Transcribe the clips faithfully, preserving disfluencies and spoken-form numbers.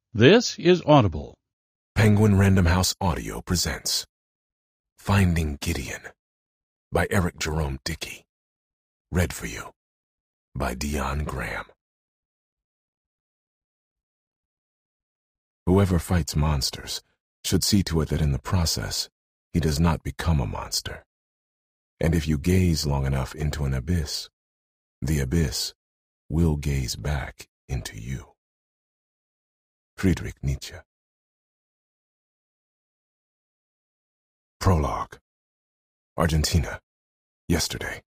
This is Audible. Penguin Random House Audio presents Finding Gideon by Eric Jerome Dickey. Read for you by Dion Graham. Whoever fights monsters should see to it that in the process he does not become a monster. And if you gaze long enough into an abyss, the abyss will gaze back into you. Friedrich Nietzsche. Prologue. Argentina. Yesterday.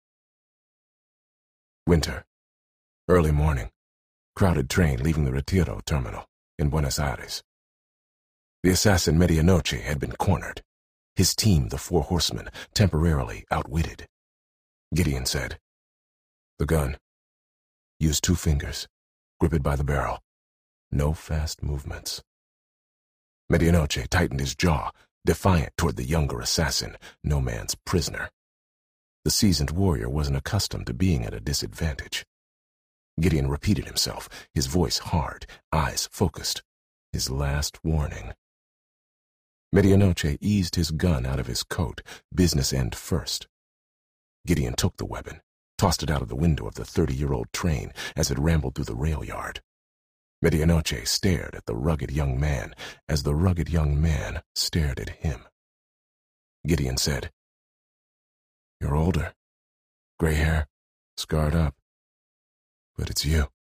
Winter. Early morning. Crowded train leaving the Retiro terminal in Buenos Aires. The assassin Medianoche had been cornered. His team, the Four Horsemen, temporarily outwitted. Gideon said, "The gun. Use two fingers. Grip it by the barrel. No fast movements." Medianoche tightened his jaw, defiant toward the younger assassin, no man's prisoner. The seasoned warrior wasn't accustomed to being at a disadvantage. Gideon repeated himself, his voice hard, eyes focused. His last warning. Medianoche eased his gun out of his coat, business end first. Gideon took the weapon, tossed it out of the window of the thirty-year-old train as it rambled through the rail yard. Medianoche stared at the rugged young man as the rugged young man stared at him. Gideon said, "You're older. Gray hair, scarred up. But it's you."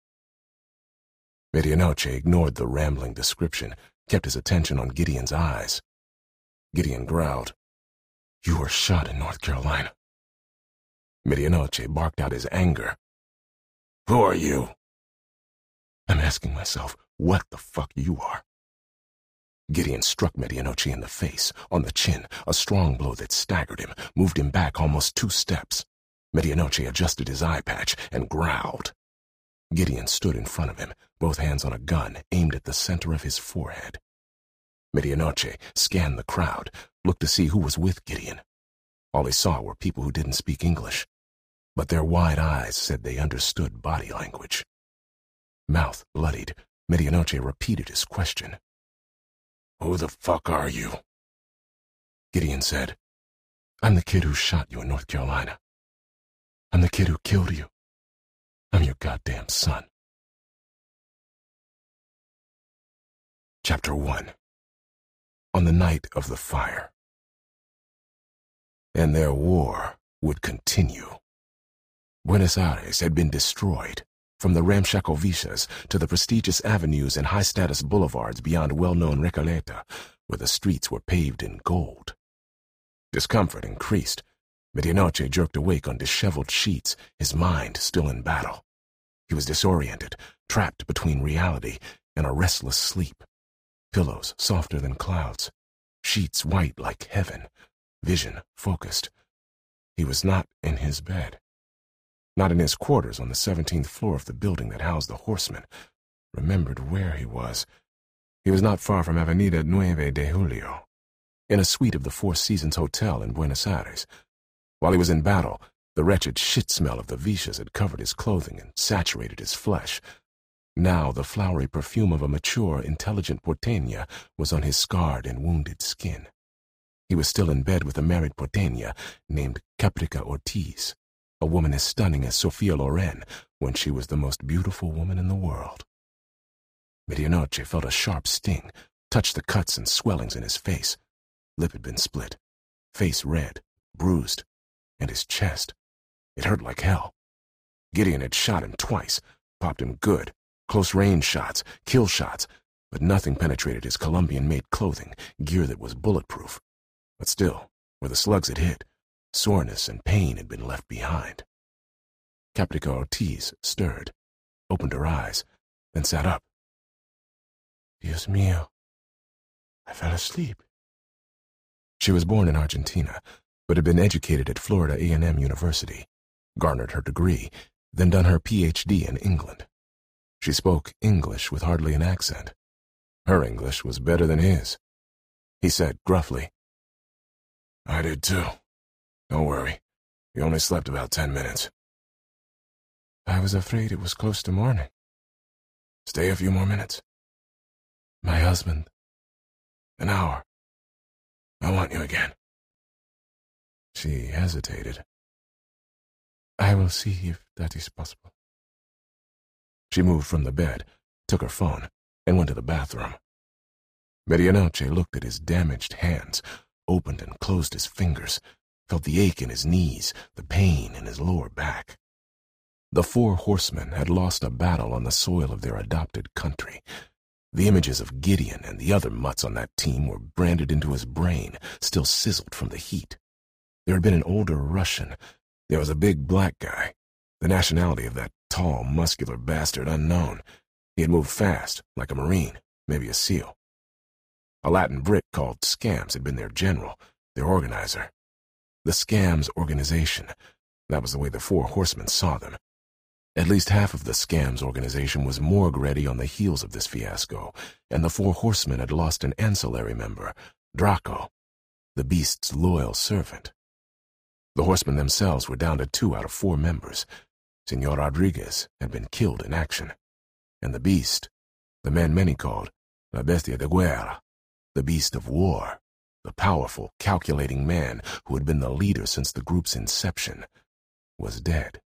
Medianoche ignored the rambling description, kept his attention on Gideon's eyes. Gideon growled, "You were shot in North Carolina." Medianoche barked out his anger. "Who are you?" "I'm asking myself what the fuck you are." Gideon struck Medianoche in the face, on the chin, a strong blow that staggered him, moved him back almost two steps. Medianoche adjusted his eye patch and growled. Gideon stood in front of him, both hands on a gun aimed at the center of his forehead. Medianoche scanned the crowd, looked to see who was with Gideon. All he saw were people who didn't speak English, but their wide eyes said they understood body language. Mouth bloodied, Medianoche repeated his question. "Who the fuck are you?" Gideon said, "I'm the kid who shot you in North Carolina. I'm the kid who killed you. I'm your goddamn son." Chapter one. On the night of the fire. And their war would continue. Buenos Aires had been destroyed, from the ramshackle vistas to the prestigious avenues and high-status boulevards beyond well-known Recoleta, where the streets were paved in gold. Discomfort increased. Medianoche jerked awake on disheveled sheets, his mind still in battle. He was disoriented, trapped between reality and a restless sleep. Pillows softer than clouds, sheets white like heaven, vision focused. He was not in his bed. Not in his quarters on the seventeenth floor of the building that housed the Horsemen. Remembered where he was. He was not far from Avenida Nueve de Julio, in a suite of the Four Seasons Hotel in Buenos Aires. While he was in battle, the wretched shit smell of the Vicias had covered his clothing and saturated his flesh. Now the flowery perfume of a mature, intelligent porteña was on his scarred and wounded skin. He was still in bed with a married porteña named Caprica Ortiz, a woman as stunning as Sophia Loren when she was the most beautiful woman in the world. Medianoche felt a sharp sting, touched the cuts and swellings in his face. Lip had been split, face red, bruised, and his chest. It hurt like hell. Gideon had shot him twice, popped him good, close-range shots, kill shots, but nothing penetrated his Colombian-made clothing, gear that was bulletproof. But still, where the slugs had hit, soreness and pain had been left behind. Caprica Ortiz stirred, opened her eyes, then sat up. "Dios mío, I fell asleep." She was born in Argentina, but had been educated at Florida A and M University, garnered her degree, then done her P H D in England. She spoke English with hardly an accent. Her English was better than his. He said gruffly, "I did too. Don't worry. You only slept about ten minutes." "I was afraid it was close to morning." "Stay a few more minutes." My husband. An hour. I want you again. She hesitated. I will see if that is possible. She moved from the bed, took her phone, and went to the bathroom. Medianoche looked at his damaged hands, opened and closed his fingers, felt the ache in his knees, the pain in his lower back. The four horsemen had lost a battle on the soil of their adopted country. The images of Gideon and the other mutts on that team were branded into his brain, still sizzled from the heat. There had been an older Russian. There was a big black guy. The nationality of that tall, muscular bastard unknown. He had moved fast, like a Marine, maybe a SEAL. A Latin Brit called Scams had been their general, their organizer. The Scams organization. That was the way the four horsemen saw them. At least half of the Scams organization was morgue ready on the heels of this fiasco, and the four horsemen had lost an ancillary member, Draco, the beast's loyal servant. The horsemen themselves were down to two out of four members. Senor Rodriguez had been killed in action. And the beast, the man many called La Bestia de Guerra, the beast of war, the powerful, calculating man who had been the leader since the group's inception, was dead.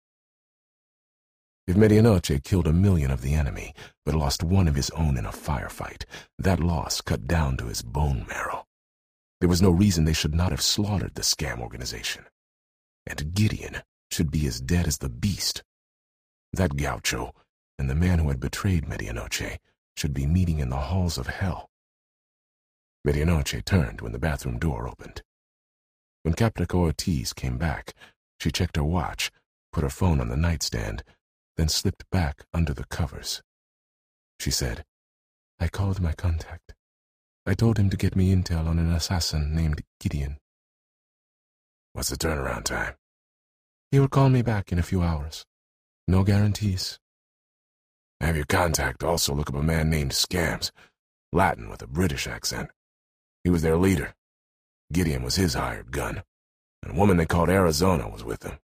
If Medianoche killed a million of the enemy, but lost one of his own in a firefight, that loss cut down to his bone marrow. There was no reason they should not have slaughtered the Scam organization. And Gideon should be as dead as the beast. That gaucho and the man who had betrayed Medianoche should be meeting in the halls of hell. Medianoche turned when the bathroom door opened. When Caprico Ortiz came back, she checked her watch, put her phone on the nightstand, then slipped back under the covers. She said, I called my contact. I told him to get me intel on an assassin named Gideon. What's the turnaround time? He will call me back in a few hours. No guarantees. Have your contact also look up a man named Scams, Latin with a British accent. He was their leader. Gideon was his hired gun, and a woman they called Arizona was with him.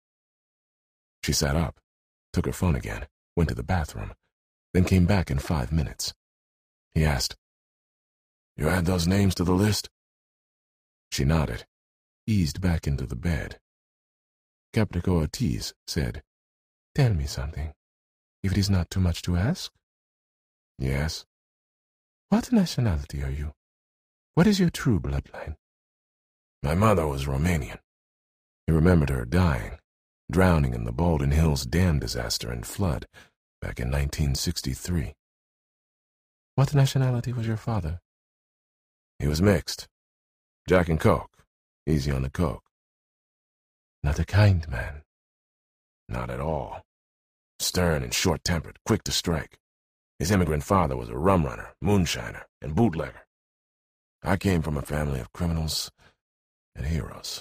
She sat up, took her phone again, went to the bathroom, then came back in five minutes. He asked, You add those names to the list? She nodded, eased back into the bed. Caprico Ortiz said, Tell me something, if it is not too much to ask. Yes. What nationality are you? What is your true bloodline? My mother was Romanian. He remembered her dying, drowning in the Baldwin Hills dam disaster and flood back in nineteen sixty-three. What nationality was your father? He was mixed. Jack and Coke. Easy on the Coke. Not a kind man. Not at all. Stern and short-tempered, quick to strike. His immigrant father was a rum runner, moonshiner, and bootlegger. I came from a family of criminals and heroes.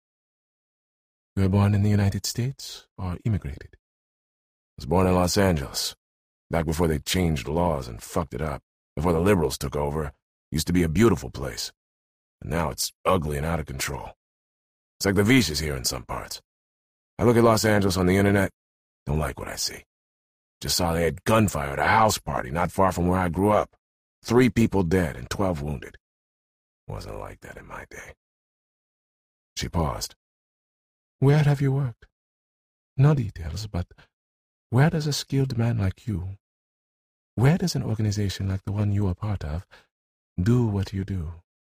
You were born in the United States or immigrated? I was born in Los Angeles, back before they changed laws and fucked it up. Before the liberals took over, it used to be a beautiful place. And now it's ugly and out of control. It's like the Viches here in some parts. I look at Los Angeles on the internet, don't like what I see. Just saw they had gunfire at a house party not far from where I grew up. Three people dead and twelve wounded. Wasn't like that in my day. She paused. Where have you worked? No details, but where does a skilled man like you, where does an organization like the one you are part of, do what you do?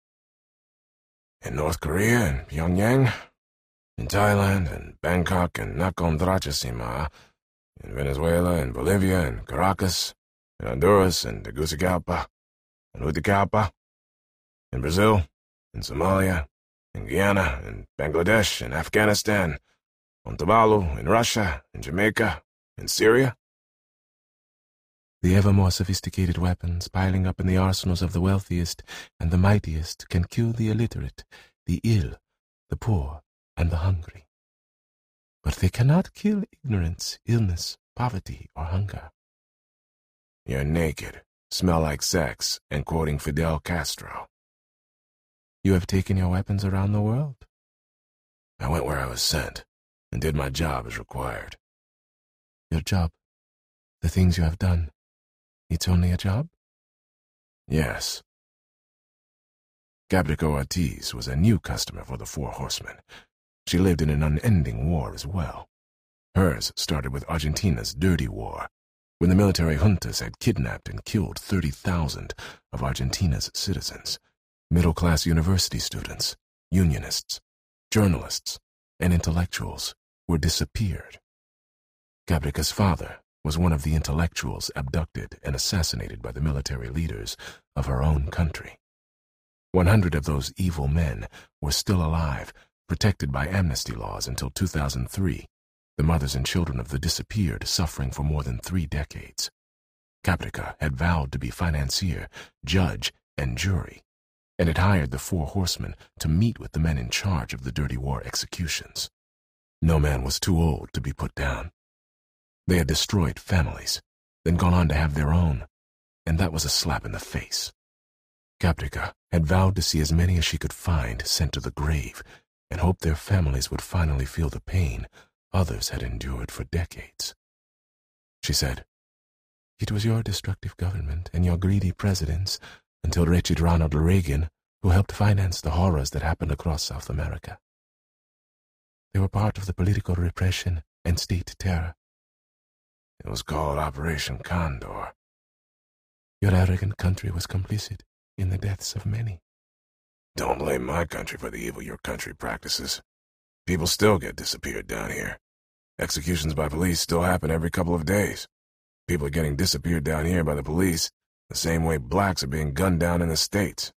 In North Korea and Pyongyang, in Thailand and Bangkok and Nakhon Ratchasima, in Venezuela and Bolivia and Caracas, in Honduras and Tegucigalpa and Juticalpa, in Brazil, in Somalia, in Guyana, in Bangladesh, in Afghanistan, on Tuvalu, in Russia, in Jamaica, in Syria. The ever more sophisticated weapons piling up in the arsenals of the wealthiest and the mightiest can kill the illiterate, the ill, the poor, and the hungry. But they cannot kill ignorance, illness, poverty, or hunger. You're naked, smell like sex, and quoting Fidel Castro. You have taken your weapons around the world. I went where I was sent, and did my job as required. Your job, the things you have done, it's only a job? Yes. Caprica Ortiz was a new customer for the Four Horsemen. She lived in an unending war as well. Hers started with Argentina's dirty war, when the military juntas had kidnapped and killed thirty thousand of Argentina's citizens, middle-class university students, unionists, journalists, and intellectuals were disappeared. Caprica's father was one of the intellectuals abducted and assassinated by the military leaders of her own country. One hundred of those evil men were still alive, protected by amnesty laws until two thousand three, the mothers and children of the disappeared suffering for more than three decades. Caprica had vowed to be financier, judge, and jury, and had hired the Four Horsemen to meet with the men in charge of the dirty war executions. No man was too old to be put down. They had destroyed families, then gone on to have their own, and that was a slap in the face. Caprica had vowed to see as many as she could find sent to the grave, and hoped their families would finally feel the pain others had endured for decades. She said, "It was your destructive government and your greedy presidents, until wretched Ronald Reagan, who helped finance the horrors that happened across South America. They were part of the political repression and state terror. It was called Operation Condor. Your arrogant country was complicit in the deaths of many." "Don't blame my country for the evil your country practices. People still get disappeared down here. Executions by police still happen every couple of days. People are getting disappeared down here by the police the same way blacks are being gunned down in the States."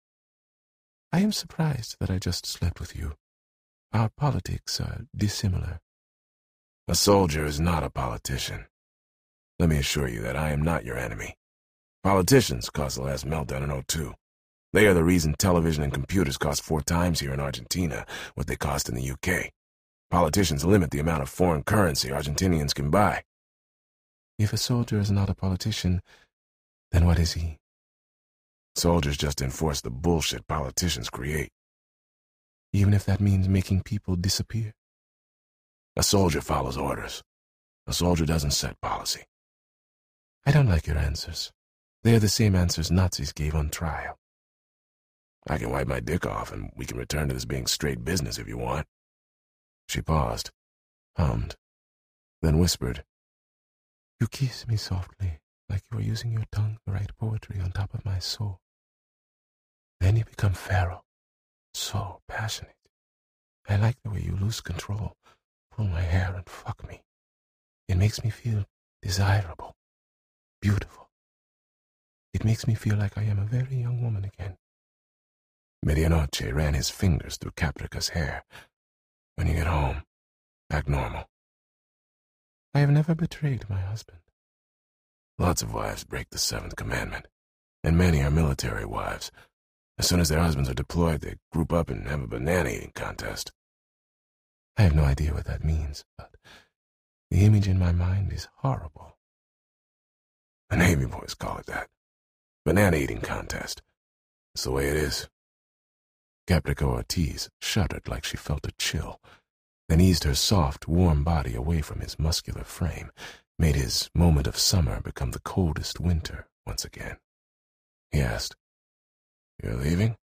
"I am surprised that I just slept with you. Our politics are dissimilar." "A soldier is not a politician. Let me assure you that I am not your enemy. Politicians caused the last meltdown in oh two. They are the reason television and computers cost four times here in Argentina what they cost in the U K. Politicians limit the amount of foreign currency Argentinians can buy." "If a soldier is not a politician, then what is he?" "Soldiers just enforce the bullshit politicians create." "Even if that means making people disappear?" "A soldier follows orders. A soldier doesn't set policy." "I don't like your answers. They are the same answers Nazis gave on trial." "I can wipe my dick off and we can return to this being straight business if you want." She paused, hummed, then whispered, "You kiss me softly, like you are using your tongue to write poetry on top of my soul. Then you become feral, so passionate. I like the way you lose control, pull my hair and fuck me. It makes me feel desirable, beautiful. It makes me feel like I am a very young woman again." Medianoche ran his fingers through Caprica's hair. "When you get home, act normal." "I have never betrayed my husband." "Lots of wives break the seventh commandment, and many are military wives. As soon as their husbands are deployed, they group up and have a banana-eating contest." "I have no idea what that means, but the image in my mind is horrible." "The Navy boys call it that. Banana-eating contest. It's the way it is." Caprica Ortiz shuddered like she felt a chill, then eased her soft, warm body away from his muscular frame, made his moment of summer become the coldest winter once again. He asked, "You're leaving?"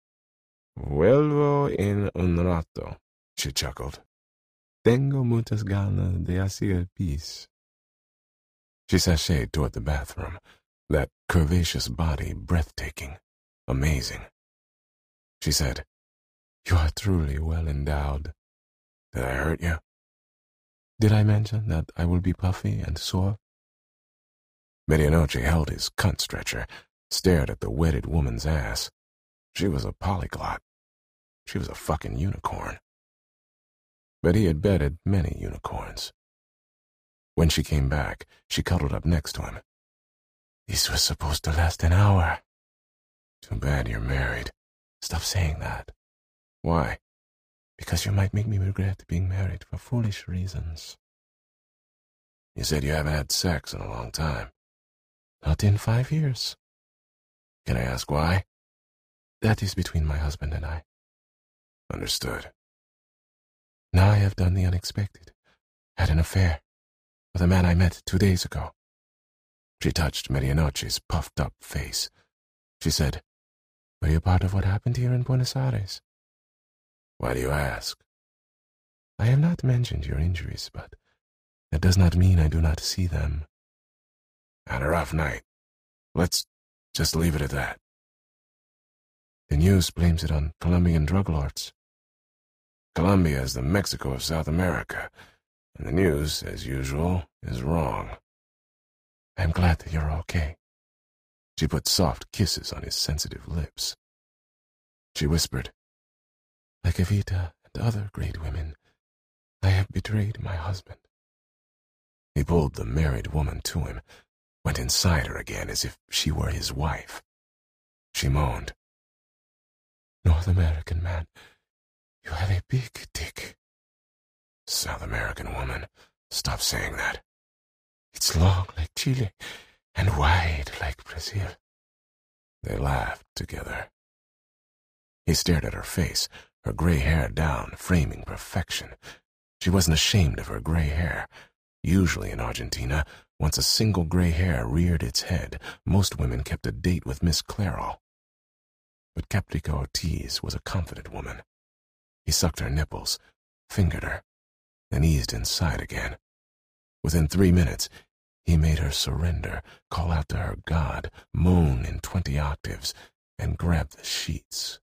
"Vuelvo en un rato," she chuckled. "Tengo muchas ganas de hacer pis." She sashayed toward the bathroom, that curvaceous body breathtaking, amazing. She said, "You are truly well endowed." "Did I hurt you?" "Did I mention that I will be puffy and sore?" Medianoche held his cunt stretcher, stared at the wetted woman's ass. She was a polyglot. She was a fucking unicorn. But he had bedded many unicorns. When she came back, she cuddled up next to him. "This was supposed to last an hour." "Too bad you're married." "Stop saying that." "Why?" "Because you might make me regret being married for foolish reasons." "You said you haven't had sex in a long time." "Not in five years." "Can I ask why?" "That is between my husband and I." "Understood." "Now I have done the unexpected. Had an affair with a man I met two days ago." She touched Medianoche's puffed-up face. She said, "Were you part of what happened here in Buenos Aires?" "Why do you ask?" "I have not mentioned your injuries, but that does not mean I do not see them." "Had a rough night. Let's just leave it at that." "The news blames it on Colombian drug lords." "Colombia is the Mexico of South America, and the news, as usual, is wrong." "I'm glad that you're okay." She put soft kisses on his sensitive lips. She whispered, "Like Evita and other great women, I have betrayed my husband." He pulled the married woman to him, went inside her again as if she were his wife. She moaned, "North American man, you have a big dick." "South American woman, stop saying that." "It's long like Chile and wide like Brazil." They laughed together. He stared at her face, her gray hair down, framing perfection. She wasn't ashamed of her gray hair. Usually in Argentina, once a single gray hair reared its head, most women kept a date with Miss Clairol. But Caprica Ortiz was a confident woman. He sucked her nipples, fingered her, then eased inside again. Within three minutes, he made her surrender, call out to her God, moan in twenty octaves, and grab the sheets.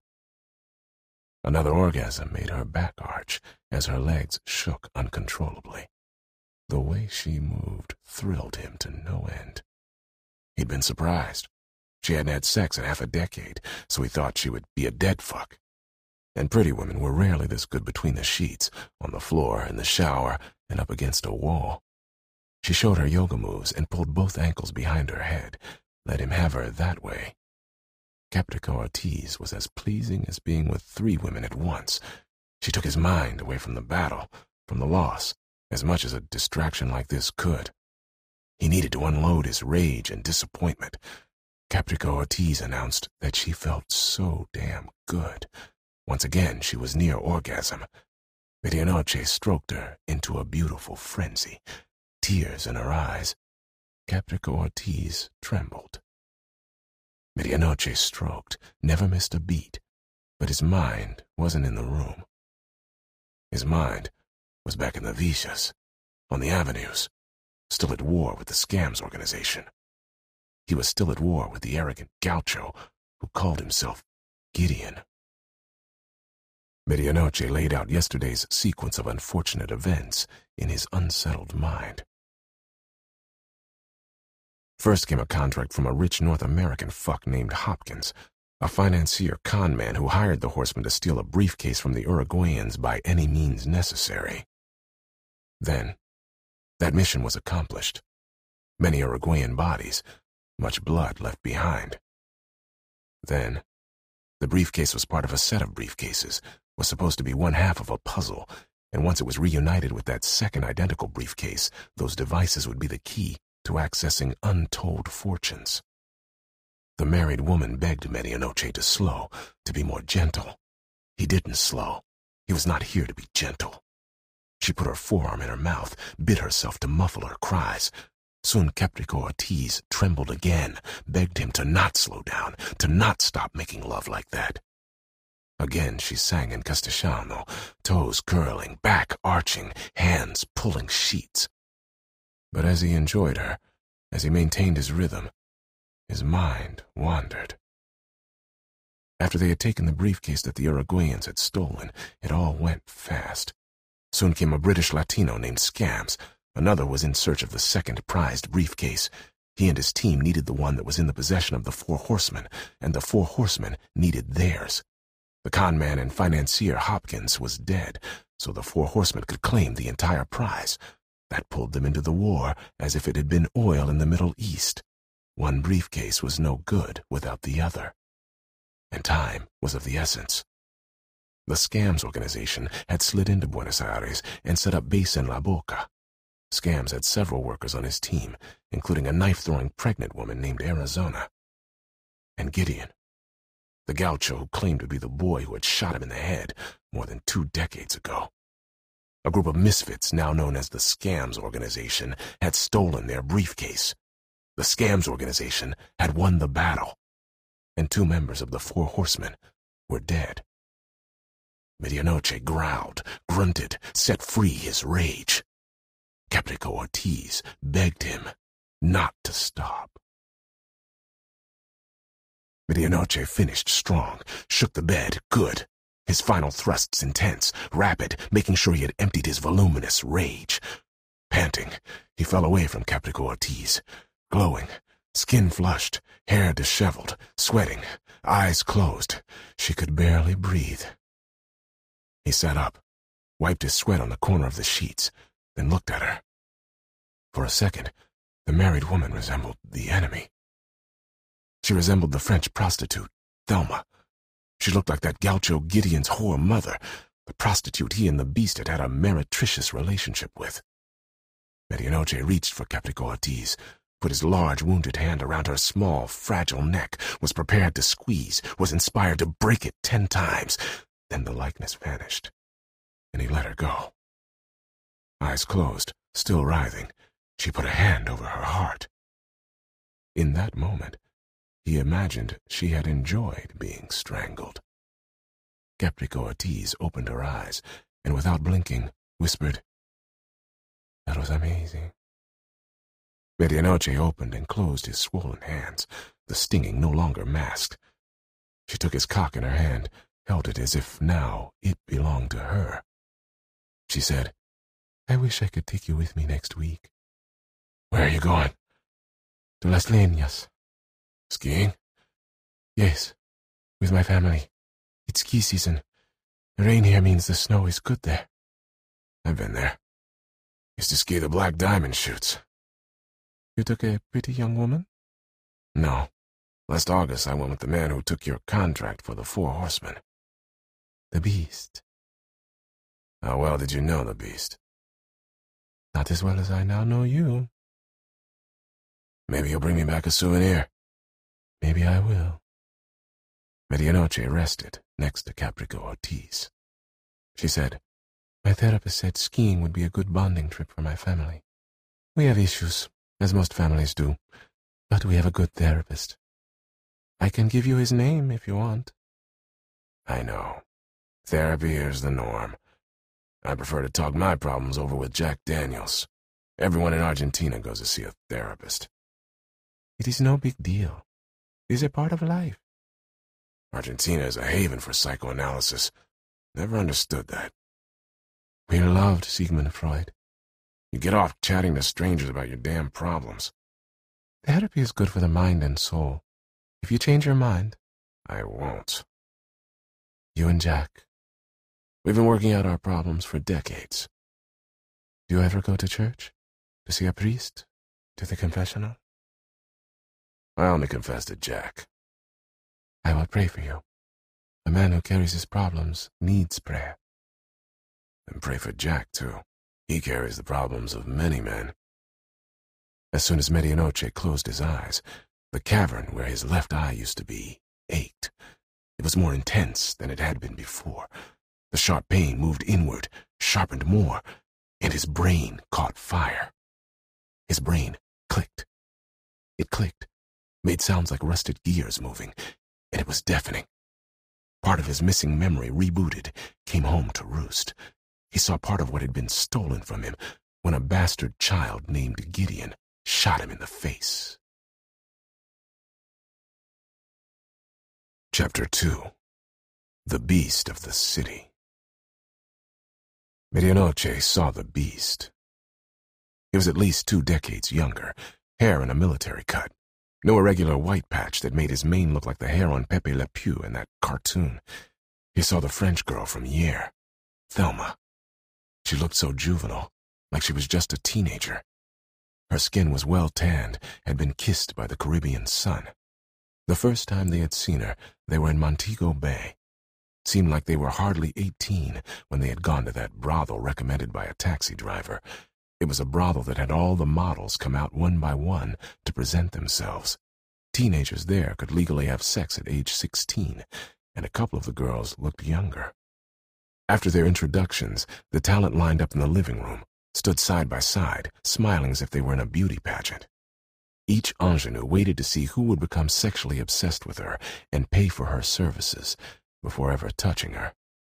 Another orgasm made her back arch as her legs shook uncontrollably. The way she moved thrilled him to no end. He'd been surprised. She hadn't had sex in half a decade, so he thought she would be a dead fuck. And pretty women were rarely this good between the sheets, on the floor, in the shower, and up against a wall. She showed her yoga moves and pulled both ankles behind her head, let him have her that way. Caprica Ortiz was as pleasing as being with three women at once. She took his mind away from the battle, from the loss, as much as a distraction like this could. He needed to unload his rage and disappointment. Caprica Ortiz announced that she felt so damn good. Once again, she was near orgasm. Medianoche stroked her into a beautiful frenzy, tears in her eyes. Caprica Ortiz trembled. Medianoche stroked, never missed a beat, but his mind wasn't in the room. His mind was back in the Vicias, on the avenues, still at war with the Scams organization. He was still at war with the arrogant gaucho who called himself Gideon. Medianoche laid out yesterday's sequence of unfortunate events in his unsettled mind. First came a contract from a rich North American fuck named Hopkins, a financier con man who hired the horseman to steal a briefcase from the Uruguayans by any means necessary. Then, that mission was accomplished. Many Uruguayan bodies, much blood left behind. Then, the briefcase was part of a set of briefcases, was supposed to be one half of a puzzle, and once it was reunited with that second identical briefcase, those devices would be the key to accessing untold fortunes. The married woman begged Medianoche to slow, to be more gentle. He didn't slow. He was not here to be gentle. She put her forearm in her mouth, bit herself to muffle her cries. Soon Caprica Ortiz trembled again, begged him to not slow down, to not stop making love like that. Again she sang in Castellano, toes curling, back arching, hands pulling sheets. But as he enjoyed her, as he maintained his rhythm, his mind wandered. After they had taken the briefcase that the Uruguayans had stolen, it all went fast. Soon came a British Latino named Scams. Another was in search of the second prized briefcase. He and his team needed the one that was in the possession of the Four Horsemen, and the Four Horsemen needed theirs. The conman and financier Hopkins was dead, so the Four Horsemen could claim the entire prize. That pulled them into the war as if it had been oil in the Middle East. One briefcase was no good without the other. And time was of the essence. The Scams organization had slid into Buenos Aires and set up base in La Boca. Scams had several workers on his team, including a knife-throwing pregnant woman named Arizona. And Gideon, the gaucho who claimed to be the boy who had shot him in the head more than two decades ago. A group of misfits, now known as the Scams organization, had stolen their briefcase. The Scams organization had won the battle. and two members of the Four Horsemen were dead. Medianoche growled, grunted, set free his rage. Caprico Ortiz begged him not to stop. Medianoche finished strong, shook the bed, good. His final thrusts intense, rapid, making sure he had emptied his voluminous rage. Panting, he fell away from Caprico Ortiz, glowing, skin flushed, hair disheveled, sweating, eyes closed. She could barely breathe. He sat up, wiped his sweat on the corner of the sheets, then looked at her. For a second, the married woman resembled the enemy. She resembled the French prostitute, Thelma. She looked like that gaucho Gideon's whore mother, the prostitute he and the beast had had a meretricious relationship with. Medianoche reached for Caprico Ortiz, put his large wounded hand around her small, fragile neck, was prepared to squeeze, was inspired to break it ten times. Then the likeness vanished, and he let her go. Eyes closed, still writhing, she put a hand over her heart. In that moment, he imagined she had enjoyed being strangled. Caprico Ortiz opened her eyes, and without blinking, whispered, "That was amazing." Medianoche opened and closed his swollen hands, the stinging no longer masked. She took his cock in her hand, held it as if now it belonged to her. She said, "I wish I could take you with me next week." "Where are you going?" "To Las Leñas." "Skiing?" "Yes, with my family. It's ski season. The rain here means the snow is good there." "I've been there. Used to ski the Black Diamond chutes." "You took a pretty young woman?" "No. Last August I went with the man who took your contract for the Four Horsemen." "The Beast." "How well did you know the Beast?" "Not as well as I now know you." "Maybe you'll bring me back a souvenir." "Maybe I will." Medianoche rested next to Caprico Ortiz. She said, "My therapist said skiing would be a good bonding trip for my family. We have issues, as most families do, but we have a good therapist. I can give you his name if you want." "I know. Therapy here's the norm. I prefer to talk my problems over with Jack Daniels. Everyone in Argentina goes to see a therapist." "It is no big deal. It is a part of life." "Argentina is a haven for psychoanalysis. Never understood that." "We loved Sigmund Freud." "You get off chatting to strangers about your damn problems." "Therapy is good for the mind and soul. If you change your mind..." "I won't." "You and Jack. We've been working out our problems for decades." "Do you ever go to church? To see a priest? To the confessional?" "I only confess to Jack." "I will pray for you. A man who carries his problems needs prayer." "And pray for Jack, too. He carries the problems of many men." As soon as Medianoche closed his eyes, the cavern where his left eye used to be ached. It was more intense than it had been before. The sharp pain moved inward, sharpened more, and his brain caught fire. His brain clicked. It clicked, made sounds like rusted gears moving, and it was deafening. Part of his missing memory rebooted, came home to roost. He saw part of what had been stolen from him when a bastard child named Gideon shot him in the face. Chapter two. The Beast of the City. Medianoche saw the Beast. He was at least two decades younger, hair in a military cut, no irregular white patch that made his mane look like the hair on Pepe Le Pew in that cartoon. He saw the French girl from Hier, Thelma. She looked so juvenile, like she was just a teenager. Her skin was well tanned, had been kissed by the Caribbean sun. The first time they had seen her, they were in Montego Bay. Seemed like they were hardly eighteen when they had gone to that brothel recommended by a taxi driver. It was a brothel that had all the models come out one by one to present themselves. Teenagers there could legally have sex at age sixteen, and a couple of the girls looked younger. After their introductions, the talent lined up in the living room, stood side by side, smiling as if they were in a beauty pageant. Each ingenue waited to see who would become sexually obsessed with her and pay for her services before ever touching her.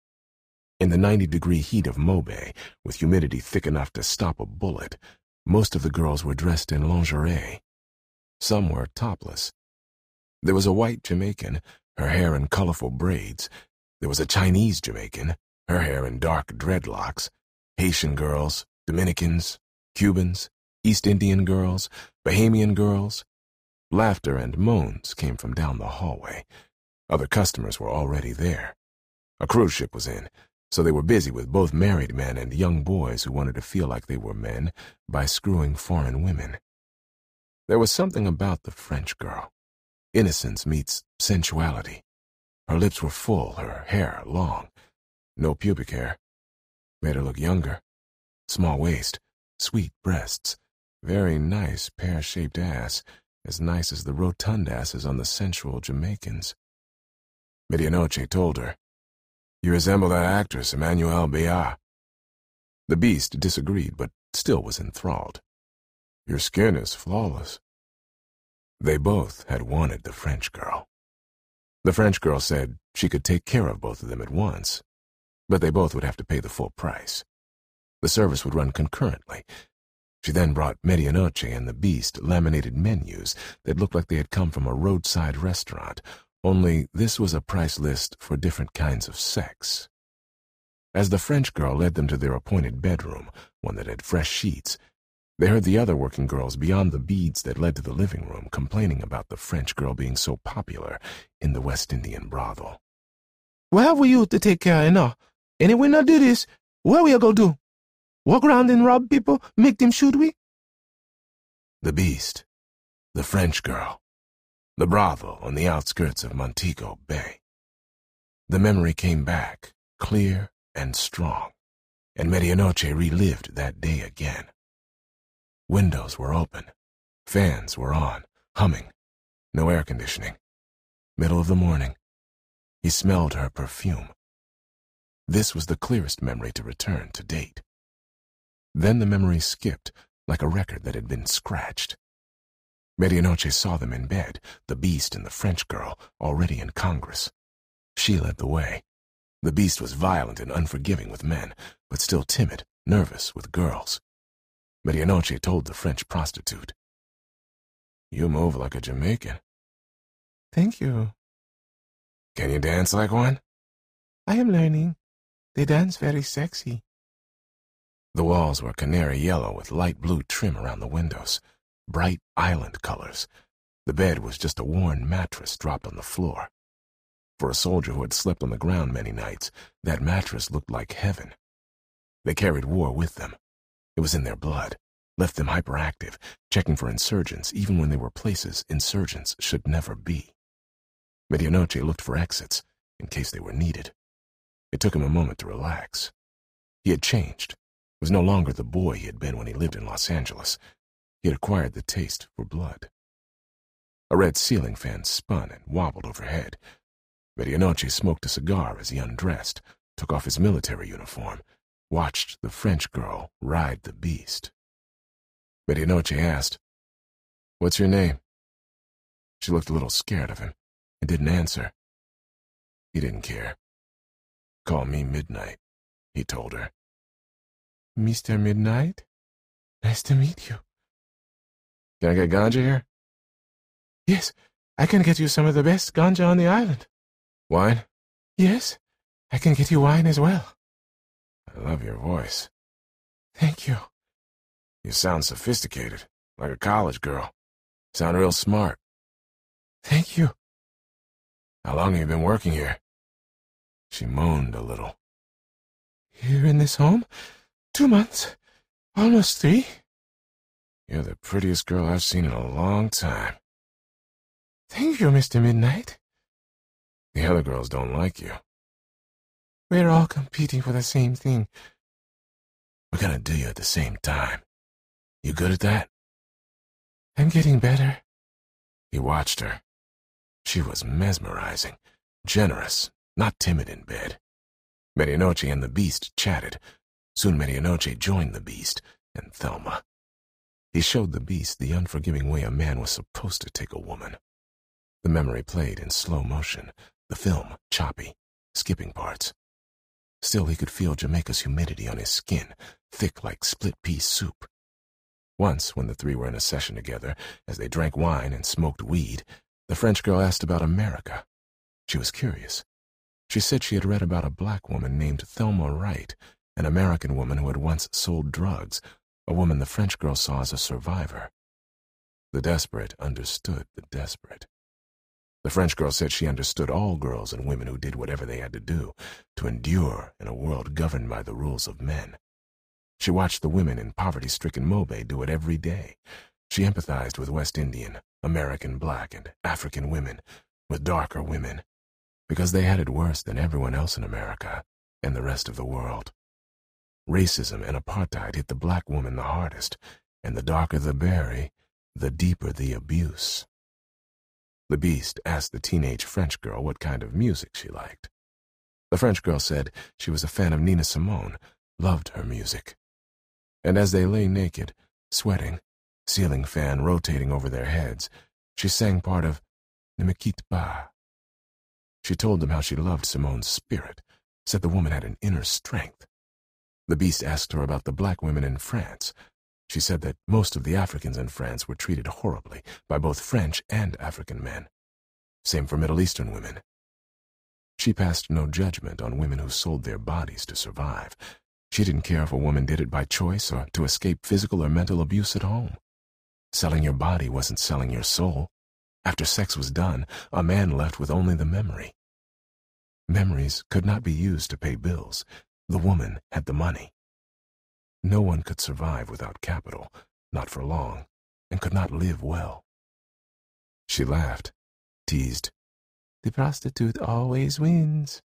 In the ninety-degree heat of Maubeuge, with humidity thick enough to stop a bullet, most of the girls were dressed in lingerie. Some were topless. There was a white Jamaican, her hair in colorful braids. There was a Chinese Jamaican, her hair in dark dreadlocks. Haitian girls, Dominicans, Cubans, East Indian girls, Bahamian girls. Laughter and moans came from down the hallway. Other customers were already there. A cruise ship was in, so they were busy with both married men and young boys who wanted to feel like they were men by screwing foreign women. There was something about the French girl. Innocence meets sensuality. Her lips were full, her hair long. No pubic hair. Made her look younger. Small waist, sweet breasts, very nice pear-shaped ass, as nice as the rotund asses on the sensual Jamaicans. Medianoche told her, "You resemble that actress, Emmanuelle Béat." The beast disagreed, but still was enthralled. "Your skin is flawless." They both had wanted the French girl. The French girl said she could take care of both of them at once, but they both would have to pay the full price. The service would run concurrently. She then brought Medianoche and the beast laminated menus that looked like they had come from a roadside restaurant, only this was a price list for different kinds of sex. As the French girl led them to their appointed bedroom, one that had fresh sheets, they heard the other working girls beyond the beads that led to the living room complaining about the French girl being so popular in the West Indian brothel. "What have we you to take care of now? And if we not do this, what we go do? Walk around and rob people, make them shoot we?" The beast, the French girl, the brothel on the outskirts of Montego Bay. The memory came back, clear and strong, and Medianoche relived that day again. Windows were open. Fans were on, humming. No air conditioning. Middle of the morning. He smelled her perfume. This was the clearest memory to return to date. Then the memory skipped, like a record that had been scratched. Medianoche saw them in bed, the beast and the French girl, already in Congress. She led the way. The beast was violent and unforgiving with men, but still timid, nervous with girls. Medianoche told the French prostitute, "You move like a Jamaican." "Thank you." "Can you dance like one?" "I am learning. They dance very sexy." The walls were canary yellow with light blue trim around the windows, bright island colors. The bed was just a worn mattress dropped on the floor. For a soldier who had slept on the ground many nights, that mattress looked like heaven. They carried war with them. It was in their blood, left them hyperactive, checking for insurgents even when they were places insurgents should never be. Medianoche looked for exits, in case they were needed. It took him a moment to relax. He had changed, was no longer the boy he had been when he lived in Los Angeles. He had acquired the taste for blood. A red ceiling fan spun and wobbled overhead. Medianoche smoked a cigar as he undressed, took off his military uniform, watched the French girl ride the beast. Medianoche asked, "What's your name?" She looked a little scared of him and didn't answer. He didn't care. "Call me Midnight," he told her. "Mister Midnight? Nice to meet you." "Can I get ganja here?" "Yes, I can get you some of the best ganja on the island." "Wine?" "Yes, I can get you wine as well." "I love your voice." "Thank you." "You sound sophisticated, like a college girl. Sound real smart." "Thank you." "How long have you been working here?" She moaned a little. "Here in this home? Two months. Almost three." "You're the prettiest girl I've seen in a long time." "Thank you, Mister Midnight." "The other girls don't like you." "We're all competing for the same thing." "We're gonna do you at the same time. You good at that?" "I'm getting better." He watched her. She was mesmerizing, generous, not timid in bed. Medianoche and the beast chatted. Soon Medianoche joined the beast and Thelma. He showed the beast the unforgiving way a man was supposed to take a woman. The memory played in slow motion, the film choppy, skipping parts. Still, he could feel Jamaica's humidity on his skin, thick like split-pea soup. Once, when the three were in a session together, as they drank wine and smoked weed, the French girl asked about America. She was curious. She said she had read about a black woman named Thelma Wright, an American woman who had once sold drugs, a woman the French girl saw as a survivor. The desperate understood the desperate. The French girl said she understood all girls and women who did whatever they had to do to endure in a world governed by the rules of men. She watched the women in poverty-stricken Mobay do it every day. She empathized with West Indian, American black, and African women, with darker women, because they had it worse than everyone else in America and the rest of the world. Racism and apartheid hit the black woman the hardest, and the darker the berry, the deeper the abuse. The beast asked the teenage French girl what kind of music she liked. The French girl said she was a fan of Nina Simone, loved her music. And as they lay naked, sweating, ceiling fan rotating over their heads, she sang part of Ne me quitte pas. She told them how she loved Simone's spirit, said the woman had an inner strength. The beast asked her about the black women in France. She said that most of the Africans in France were treated horribly by both French and African men. Same for Middle Eastern women. She passed no judgment on women who sold their bodies to survive. She didn't care if a woman did it by choice or to escape physical or mental abuse at home. Selling your body wasn't selling your soul. After sex was done, a man left with only the memory. Memories could not be used to pay bills. The woman had the money. No one could survive without capital, not for long, and could not live well. She laughed, teased, "The prostitute always wins."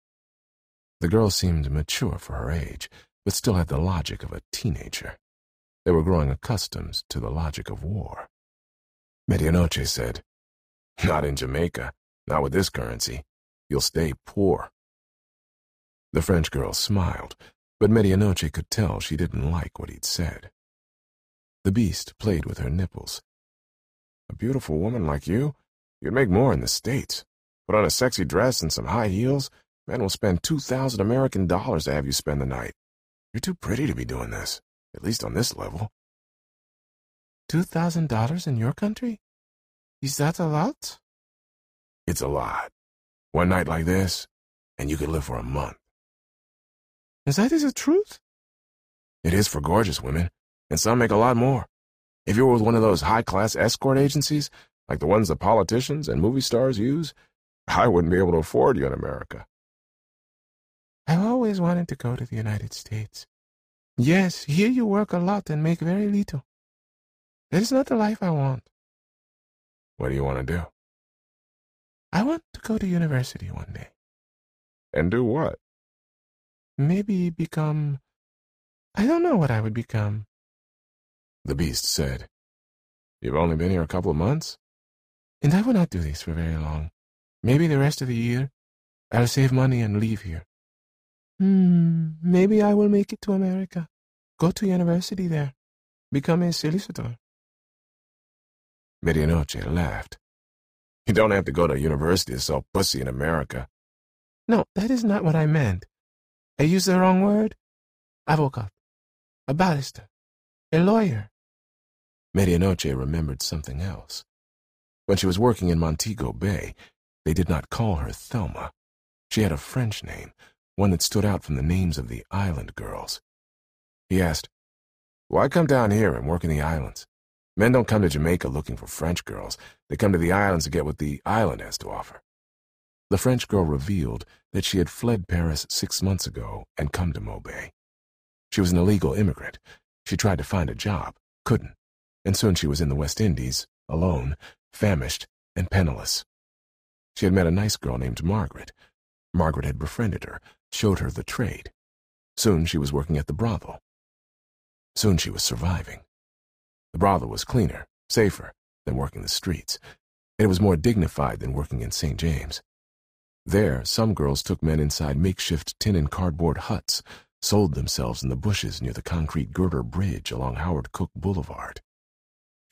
The girl seemed mature for her age, but still had the logic of a teenager. They were growing accustomed to the logic of war. Medianoche said, "Not in Jamaica, not with this currency. You'll stay poor." The French girl smiled, but Medianoche could tell she didn't like what he'd said. The beast played with her nipples. "A beautiful woman like you, you'd make more in the States. Put on a sexy dress and some high heels, men will spend two thousand American dollars to have you spend the night. You're too pretty to be doing this, at least on this level." Two thousand dollars in your country? Is that a lot? It's a lot. One night like this, and you could live for a month. Is that is the truth? It is for gorgeous women, and some make a lot more. If you were with one of those high-class escort agencies, like the ones the politicians and movie stars use, I wouldn't be able to afford you in America. I've always wanted to go to the United States. Yes, here you work a lot and make very little. That is not the life I want. What do you want to do? I want to go to university one day. And do what? Maybe become... I don't know what I would become. The beast said, "You've only been here a couple of months?" And I will not do this for very long. Maybe the rest of the year. I'll save money and leave here. Hmm, maybe I will make it to America. Go to university there. Become a solicitor. Medianoche laughed. "You don't have to go to university to sell pussy in America." No, that is not what I meant. I used the wrong word. Avocat. A barrister. A lawyer. Medianoche remembered something else. When she was working in Montego Bay, they did not call her Thelma. She had a French name, one that stood out from the names of the island girls. He asked, "Why come down here and work in the islands? Men don't come to Jamaica looking for French girls. They come to the islands to get what the island has to offer." The French girl revealed that she had fled Paris six months ago and come to Mobay. She was an illegal immigrant. She tried to find a job, couldn't, and soon she was in the West Indies, alone, famished, and penniless. She had met a nice girl named Margaret. Margaret had befriended her, showed her the trade. Soon she was working at the brothel. Soon she was surviving. The brothel was cleaner, safer than working the streets. It was more dignified than working in Saint James. There, some girls took men inside makeshift tin and cardboard huts, sold themselves in the bushes near the concrete girder bridge along Howard Cook Boulevard.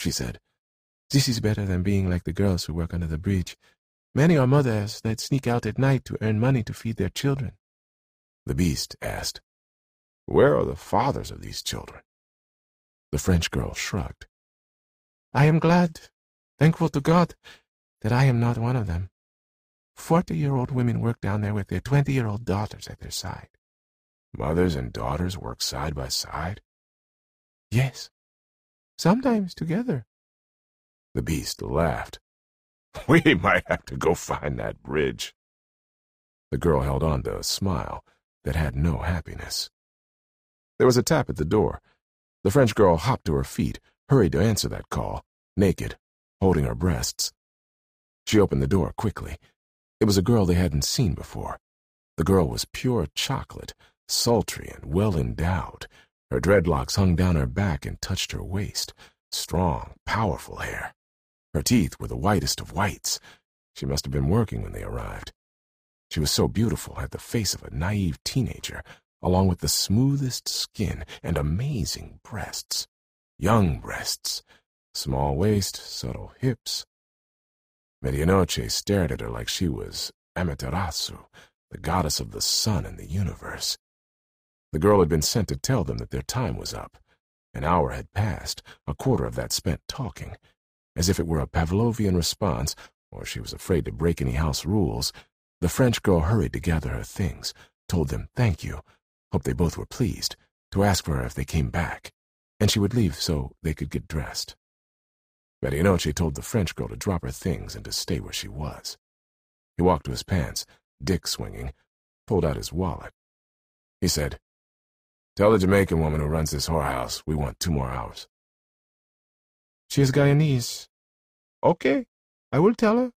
she said. This is better than being like the girls who work under the bridge. Many are mothers that sneak out at night to earn money to feed their children. The beast asked, Where are the fathers of these children? The French girl shrugged. I am glad, thankful to God, that I am not one of them. Forty-year-old women work down there with their twenty-year-old daughters at their side. Mothers and daughters work side by side? Yes, sometimes together. The beast laughed. We might have to go find that bridge. The girl held on to a smile that had no happiness. There was a tap at the door. The French girl hopped to her feet, hurried to answer that call, naked, holding her breasts. She opened the door quickly. It was a girl they hadn't seen before. The girl was pure chocolate, sultry and well endowed. Her dreadlocks hung down her back and touched her waist. Strong, powerful hair. Her teeth were the whitest of whites. She must have been working when they arrived. She was so beautiful, had the face of a naive teenager, along with the smoothest skin and amazing breasts. Young breasts, small waist, subtle hips. Medianoche stared at her like she was Amaterasu, the goddess of the sun and the universe. The girl had been sent to tell them that their time was up. An hour had passed, a quarter of that spent talking. As if it were a Pavlovian response, or she was afraid to break any house rules, the French girl hurried to gather her things, told them thank you, hoped they both were pleased, to ask for her if they came back, and she would leave so they could get dressed. Medianoche told the French girl to drop her things and to stay where she was. He walked to his pants, dick swinging, pulled out his wallet. He said, Tell the Jamaican woman who runs this whorehouse we want two more hours. She is Guyanese. Okay, I will tell her.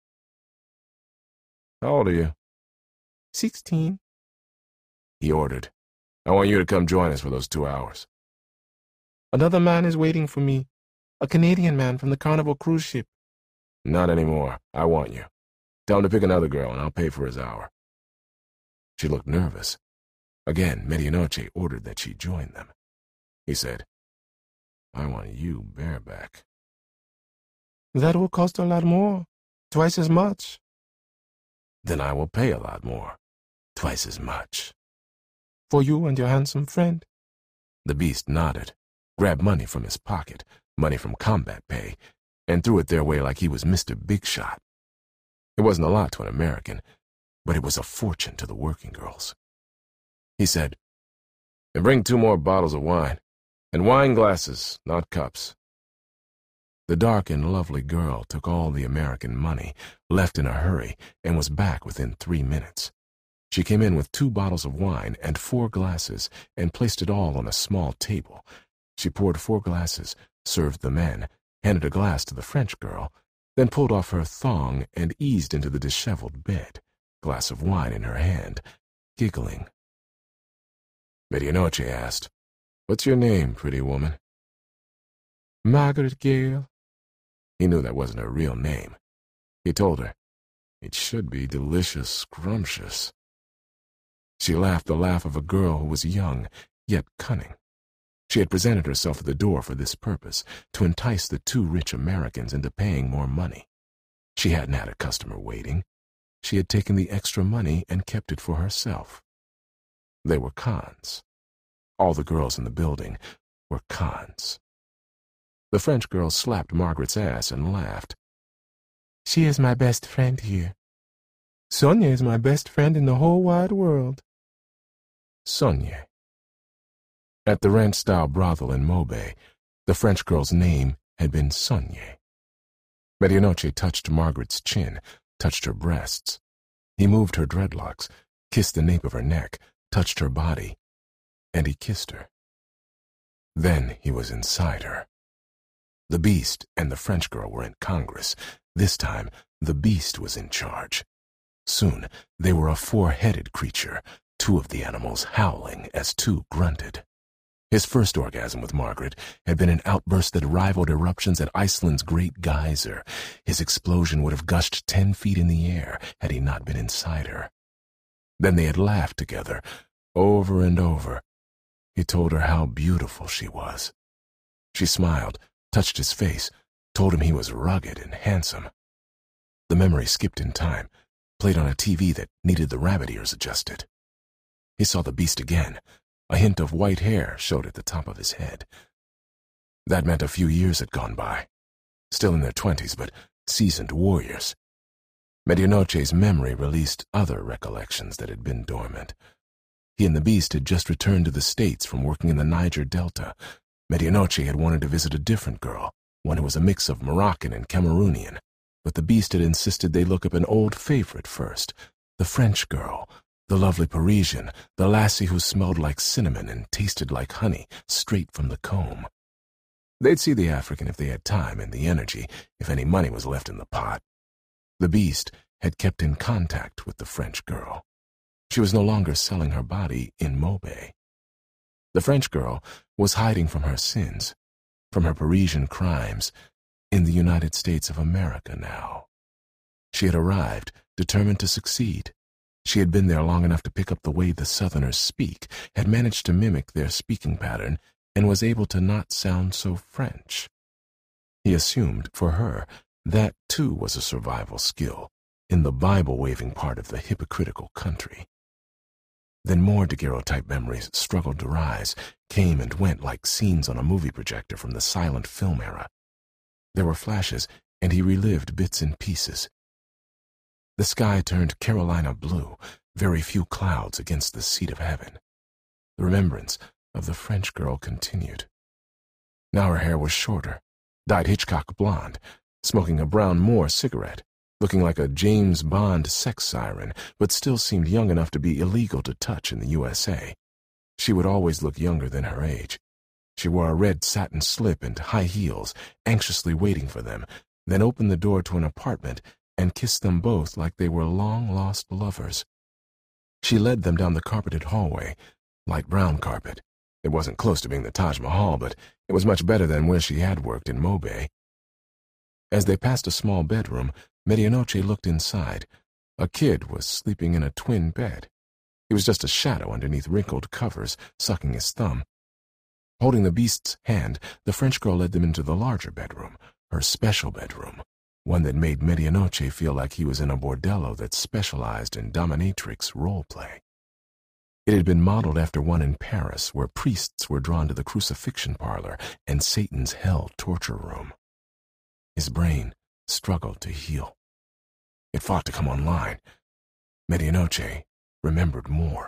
How old are you? Sixteen. He ordered, I want you to come join us for those two hours. Another man is waiting for me, a Canadian man from the Carnival cruise ship. Not anymore. I want you. Tell him to pick another girl and I'll pay for his hour. She looked nervous. Again, Medianoche ordered that she join them. He said, I want you bareback. That will cost a lot more, twice as much. Then I will pay a lot more, twice as much. For you and your handsome friend? The beast nodded, grabbed money from his pocket, money from combat pay, and threw it their way like he was Mister Big Shot. It wasn't a lot to an American, but it was a fortune to the working girls. He said, And bring two more bottles of wine, and wine glasses, not cups. The dark and lovely girl took all the American money, left in a hurry, and was back within three minutes. She came in with two bottles of wine and four glasses and placed it all on a small table. She poured four glasses, served the men, handed a glass to the French girl, then pulled off her thong and eased into the disheveled bed, glass of wine in her hand, giggling. Medianoche asked, What's your name, pretty woman? Margaret Gale. He knew that wasn't her real name. He told her, It should be delicious, scrumptious. She laughed the laugh of a girl who was young, yet cunning. She had presented herself at the door for this purpose, to entice the two rich Americans into paying more money. She hadn't had a customer waiting. She had taken the extra money and kept it for herself. They were cons. All the girls in the building were cons. The French girl slapped Margaret's ass and laughed. She is my best friend here. Sonia is my best friend in the whole wide world. Sonia. At the ranch-style brothel in Maubeuge, the French girl's name had been Sonia. Medianoche touched Margaret's chin, touched her breasts. He moved her dreadlocks, kissed the nape of her neck, touched her body, and he kissed her. Then he was inside her. The beast and the French girl were in Congress. This time, the beast was in charge. Soon, they were a four-headed creature, two of the animals howling as two grunted. His first orgasm with Margaret had been an outburst that rivaled eruptions at Iceland's Great Geyser. His explosion would have gushed ten feet in the air had he not been inside her. Then they had laughed together, over and over. He told her how beautiful she was. She smiled, touched his face, told him he was rugged and handsome. The memory skipped in time, played on a T V that needed the rabbit ears adjusted. He saw the beast again. A hint of white hair showed at the top of his head. That meant a few years had gone by. Still in their twenties, but seasoned warriors. Medianoche's memory released other recollections that had been dormant. He and the beast had just returned to the States from working in the Niger Delta. Medianoche had wanted to visit a different girl, one who was a mix of Moroccan and Cameroonian, but the beast had insisted they look up an old favorite first, the French girl, the lovely Parisian, the lassie who smelled like cinnamon and tasted like honey straight from the comb. They'd see the African if they had time and the energy, if any money was left in the pot. The beast had kept in contact with the French girl. She was no longer selling her body in Mobay. The French girl was hiding from her sins, from her Parisian crimes, in the United States of America now. She had arrived, determined to succeed. She had been there long enough to pick up the way the Southerners speak, had managed to mimic their speaking pattern, and was able to not sound so French. He assumed, for her, that too was a survival skill, in the Bible-waving part of the hypocritical country. Then more daguerreotype memories struggled to rise, came and went like scenes on a movie projector from the silent film era. There were flashes, and he relived bits and pieces. The sky turned Carolina blue, very few clouds against the seat of heaven. The remembrance of the French girl continued. Now her hair was shorter, dyed Hitchcock blonde, smoking a brown Moore cigarette, looking like a James Bond sex siren, but still seemed young enough to be illegal to touch in the U S A. She would always look younger than her age. She wore a red satin slip and high heels, anxiously waiting for them, then opened the door to an apartment and kissed them both like they were long-lost lovers. She led them down the carpeted hallway, light brown carpet. It wasn't close to being the Taj Mahal, but it was much better than where she had worked in Mobay. As they passed a small bedroom, Medianoche looked inside. A kid was sleeping in a twin bed. He was just a shadow underneath wrinkled covers, sucking his thumb. Holding the beast's hand, the French girl led them into the larger bedroom, her special bedroom, one that made Medianoche feel like he was in a bordello that specialized in dominatrix role-play. It had been modeled after one in Paris, where priests were drawn to the crucifixion parlor and Satan's hell torture room. His brain struggled to heal. It fought to come online. Medianoche remembered more.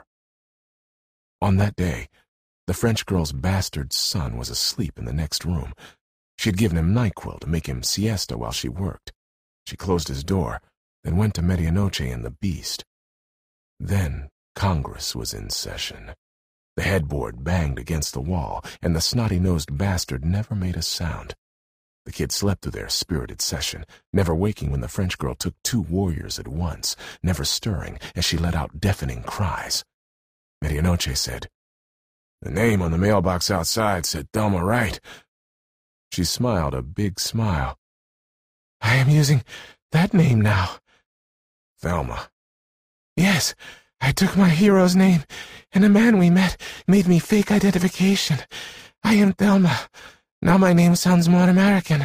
On that day, the French girl's bastard son was asleep in the next room. She had given him NyQuil to make him siesta while she worked. She closed his door, then went to Medianoche and the beast. Then Congress was in session. The headboard banged against the wall, and the snotty-nosed bastard never made a sound. The kids slept through their spirited session, never waking when the French girl took two warriors at once, never stirring as she let out deafening cries. Medianoche said, "The name on the mailbox outside said Thelma Wright." She smiled a big smile. "I am using that name now." "Thelma." "Yes, I took my hero's name, and a man we met made me fake identification. I am Thelma. Now my name sounds more American."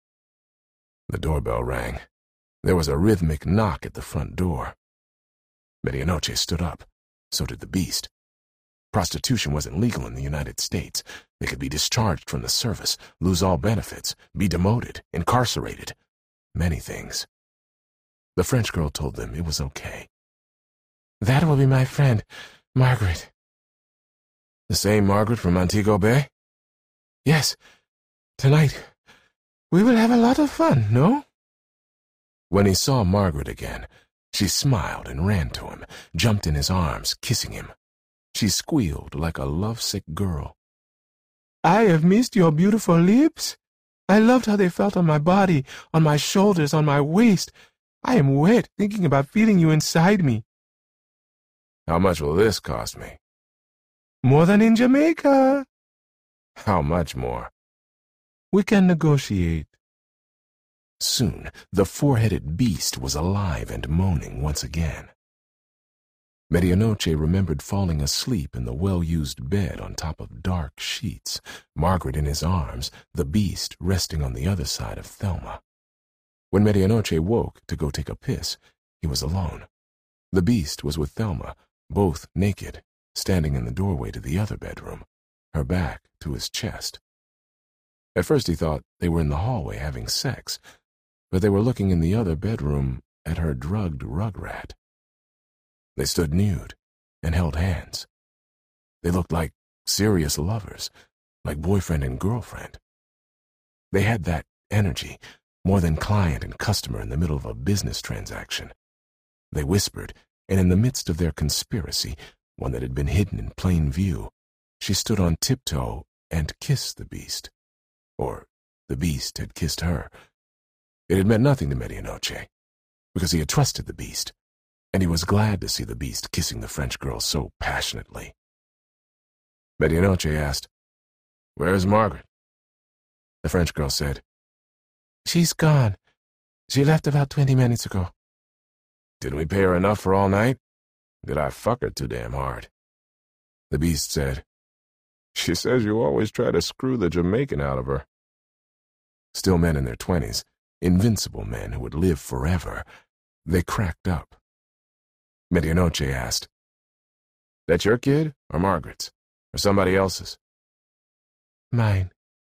The doorbell rang. There was a rhythmic knock at the front door. Medianoche stood up. So did the beast. Prostitution wasn't legal in the United States. They could be discharged from the service, lose all benefits, be demoted, incarcerated. Many things. The French girl told them it was okay. "That will be my friend, Margaret." "The same Margaret from Montego Bay?" "Yes. Tonight, we will have a lot of fun, no?" When he saw Margaret again, she smiled and ran to him, jumped in his arms, kissing him. She squealed like a lovesick girl. "I have missed your beautiful lips. I loved how they felt on my body, on my shoulders, on my waist. I am wet thinking about feeling you inside me." "How much will this cost me?" "More than in Jamaica." "How much more?" "We can negotiate." Soon, the four-headed beast was alive and moaning once again. Medianoche remembered falling asleep in the well-used bed on top of dark sheets, Margaret in his arms, the beast resting on the other side of Thelma. When Medianoche woke to go take a piss, he was alone. The beast was with Thelma, both naked, standing in the doorway to the other bedroom, her back to his chest. At first he thought they were in the hallway having sex, but they were looking in the other bedroom at her drugged rugrat. They stood nude and held hands. They looked like serious lovers, like boyfriend and girlfriend. They had that energy, more than client and customer in the middle of a business transaction. They whispered, and in the midst of their conspiracy, one that had been hidden in plain view, she stood on tiptoe and kissed the beast. Or the beast had kissed her. It had meant nothing to Medianoche, because he had trusted the beast, and he was glad to see the beast kissing the French girl so passionately. Medianoche asked, "Where is Margaret?" The French girl said, "She's gone. She left about twenty minutes ago." "Didn't we pay her enough for all night? Did I fuck her too damn hard?" The beast said, "She says you always try to screw the Jamaican out of her." Still men in their twenties, invincible men who would live forever, they cracked up. Medianoche asked, "That your kid, or Margaret's, or somebody else's?" "Mine."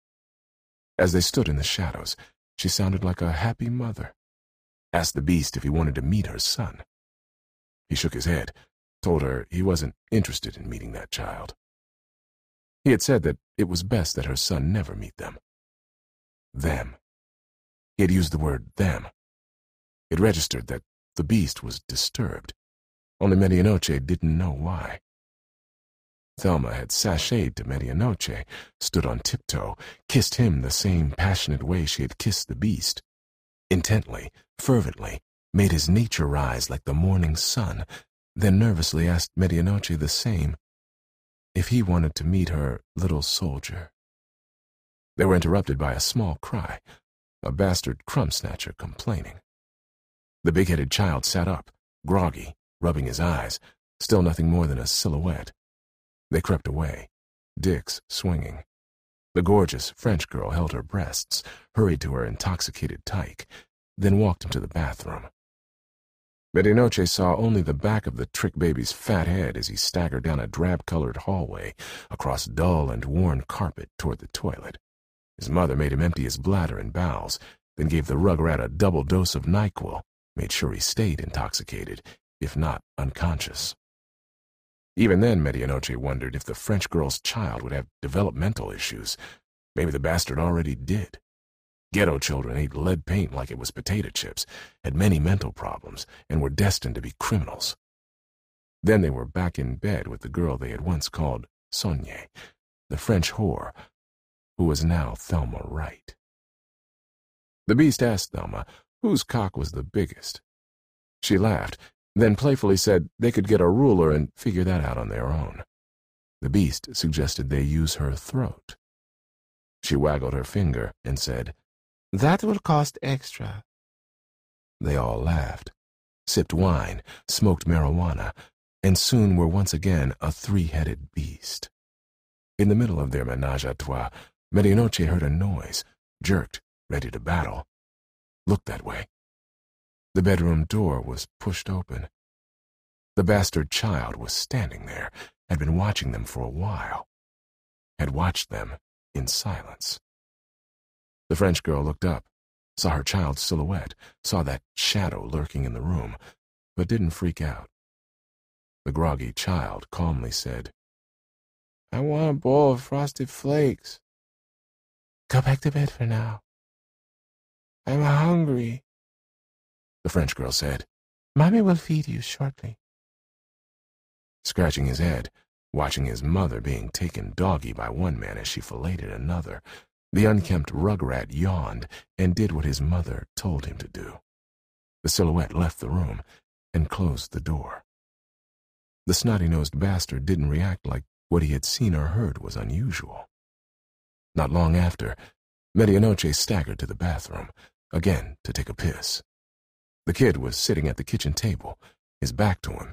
As they stood in the shadows, she sounded like a happy mother. Asked the beast if he wanted to meet her son. He shook his head, told her he wasn't interested in meeting that child. He had said that it was best that her son never meet them. Them. He had used the word them. It registered that the beast was disturbed. Only Medianoche didn't know why. Thelma had sashayed to Medianoche, stood on tiptoe, kissed him the same passionate way she had kissed the beast. Intently, fervently, made his nature rise like the morning sun, then nervously asked Medianoche the same, if he wanted to meet her little soldier. They were interrupted by a small cry, a bastard crumb-snatcher complaining. The big-headed child sat up, groggy, rubbing his eyes, still nothing more than a silhouette. They crept away, dicks swinging. The gorgeous French girl held her breasts, hurried to her intoxicated tyke, then walked into the bathroom. Medianoche saw only the back of the trick baby's fat head as he staggered down a drab-colored hallway, across dull and worn carpet toward the toilet. His mother made him empty his bladder and bowels, then gave the rugrat a double dose of NyQuil, made sure he stayed intoxicated, if not unconscious. Even then, Medianoche wondered if the French girl's child would have developmental issues. Maybe the bastard already did. Ghetto children ate lead paint like it was potato chips, had many mental problems, and were destined to be criminals. Then they were back in bed with the girl they had once called Sonia, the French whore, who was now Thelma Wright. The beast asked Thelma whose cock was the biggest. She laughed, then playfully said they could get a ruler and figure that out on their own. The beast suggested they use her throat. She waggled her finger and said, "That will cost extra." They all laughed, sipped wine, smoked marijuana, and soon were once again a three-headed beast. In the middle of their menage a trois, Medianoche heard a noise, jerked, ready to battle. Looked that way. The bedroom door was pushed open. The bastard child was standing there, had been watching them for a while, had watched them in silence. The French girl looked up, saw her child's silhouette, saw that shadow lurking in the room, but didn't freak out. The groggy child calmly said, "I want a bowl of Frosted Flakes." "Go back to bed for now." "I'm hungry," the French girl said. "Mommy will feed you shortly." Scratching his head, watching his mother being taken doggy by one man as she filleted another, the unkempt rugrat yawned and did what his mother told him to do. The silhouette left the room and closed the door. The snotty-nosed bastard didn't react like what he had seen or heard was unusual. Not long after, Medianoche staggered to the bathroom, again to take a piss. The kid was sitting at the kitchen table, his back to him,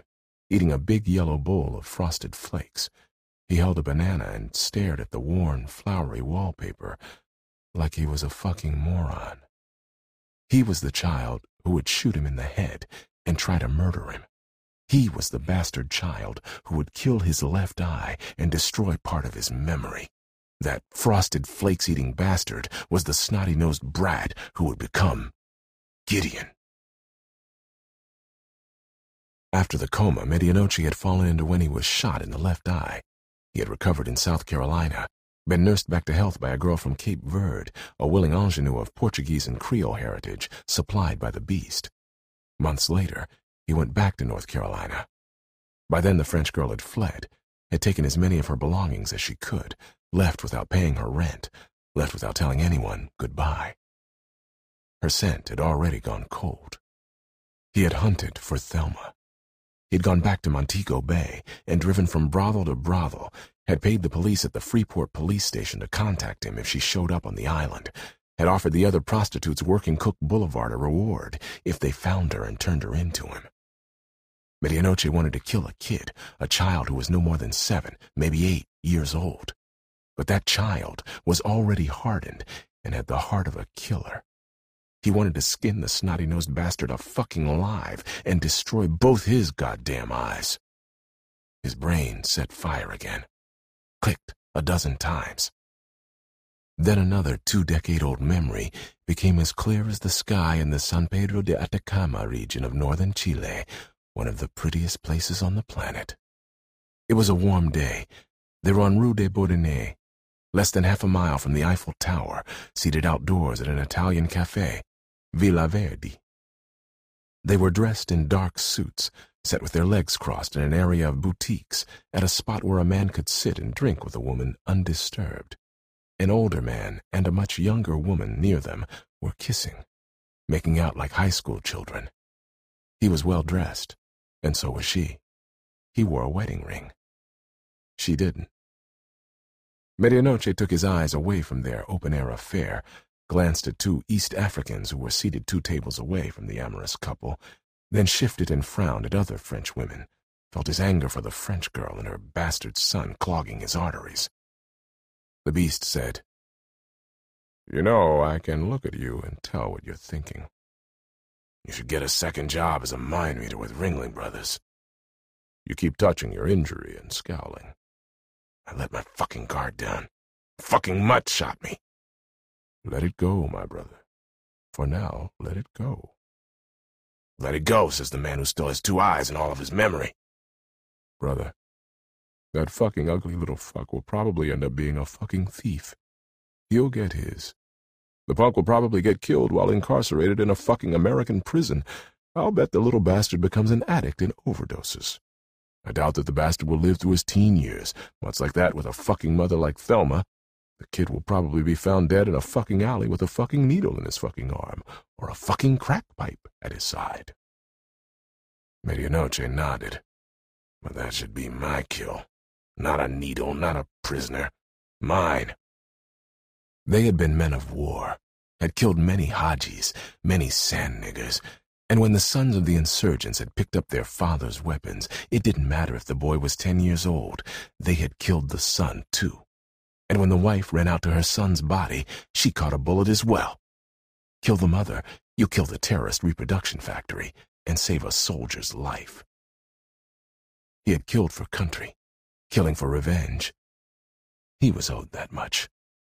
eating a big yellow bowl of frosted flakes. He held a banana and stared at the worn, flowery wallpaper like he was a fucking moron. He was the child who would shoot him in the head and try to murder him. He was the bastard child who would kill his left eye and destroy part of his memory. That frosted flakes-eating bastard was the snotty-nosed brat who would become Gideon. After the coma, Medianoche had fallen into when he was shot in the left eye. He had recovered in South Carolina, been nursed back to health by a girl from Cape Verde, a willing ingenue of Portuguese and Creole heritage supplied by the Beast. Months later, he went back to North Carolina. By then the French girl had fled, had taken as many of her belongings as she could, left without paying her rent, left without telling anyone goodbye. Her scent had already gone cold. He had hunted for Thelma. He'd gone back to Montego Bay and driven from brothel to brothel, had paid the police at the Freeport police station to contact him if she showed up on the island, had offered the other prostitutes working Cook Boulevard a reward if they found her and turned her into him. Medianoche wanted to kill a kid, a child who was no more than seven, maybe eight years old. But that child was already hardened and had the heart of a killer. He wanted to skin the snotty-nosed bastard a fucking alive and destroy both his goddamn eyes. His brain set fire again. Clicked a dozen times. Then another two-decade-old memory became as clear as the sky in the San Pedro de Atacama region of northern Chile, one of the prettiest places on the planet. It was a warm day. They were on Rue de Bourdonnais, less than half a mile from the Eiffel Tower, seated outdoors at an Italian cafe, Villa Verdi. They were dressed in dark suits, set with their legs crossed in an area of boutiques, at a spot where a man could sit and drink with a woman undisturbed. An older man and a much younger woman near them were kissing, making out like high school children. He was well dressed, and so was she. He wore a wedding ring. She didn't. Medianoche took his eyes away from their open-air affair, glanced at two East Africans who were seated two tables away from the amorous couple, then shifted and frowned at other French women, felt his anger for the French girl and her bastard son clogging his arteries. The Beast said, "You know, I can look at you and tell what you're thinking. You should get a second job as a mind reader with Ringling Brothers. You keep touching your injury and scowling. I let my fucking guard down. Fucking mutt shot me. Let it go, my brother. For now, let it go." "Let it go," says the man who still has two eyes and all of his memory. "Brother, that fucking ugly little fuck will probably end up being a fucking thief. He'll get his. The punk will probably get killed while incarcerated in a fucking American prison. I'll bet the little bastard becomes an addict and overdoses. I doubt that the bastard will live through his teen years, much like that with a fucking mother like Thelma. The kid will probably be found dead in a fucking alley with a fucking needle in his fucking arm, or a fucking crack pipe at his side." Medianoche nodded. "But that should be my kill. Not a needle, not a prisoner. Mine." They had been men of war, had killed many Hajis, many sand niggers, and when the sons of the insurgents had picked up their father's weapons, it didn't matter if the boy was ten years old. They had killed the son, too. And when the wife ran out to her son's body, she caught a bullet as well. Kill the mother, you kill the terrorist reproduction factory, and save a soldier's life. He had killed for country, killing for revenge. He was owed that much.